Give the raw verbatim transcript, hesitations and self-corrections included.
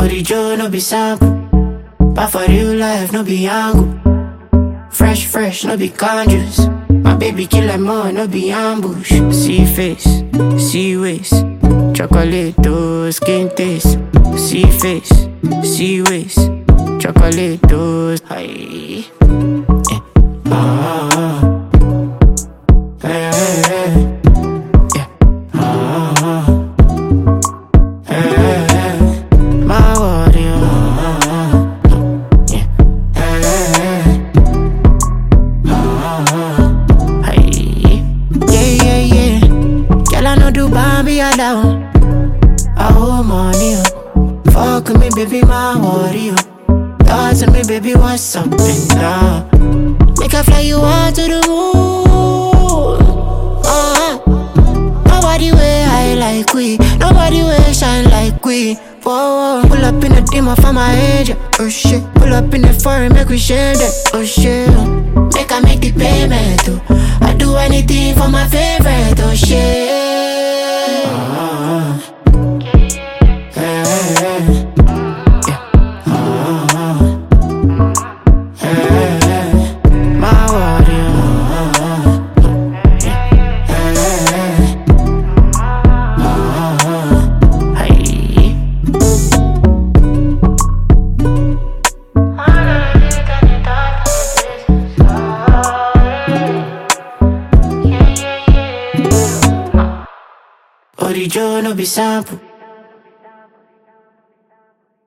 Orijo no be sample, but for real life no be angle. Fresh, fresh, no be conjures. My baby kill like more, no be ambush. See face, see waist, chocolate, oh, skin taste. See face, see waist, chocolate, oh, hi. Yeah. Ah, ah. Hey, hey, hey. Yeah. Ah, ah. Hey, hey, hey. My warrior. Ah, ah. Yeah. Hey, hey, hey. Ah, ah. Hey. Yeah, yeah, yeah. Girl, I know do Bambi alone. I hold money, oh. Fuck with me, baby, my warrior. Talk to me, baby, what's up and down? Make I fly you out to the moon. Uh-huh. Nobody way high like we, nobody way shine like we. Whoa, whoa. Pull up in the demon for my age. Oh shit. Pull up in the foreign, make we share that. Oh shit. Make I make the payment too. I do anything for my favorite. Oh shit. Uh-huh. Hey, hey, hey. Orijo no be sample,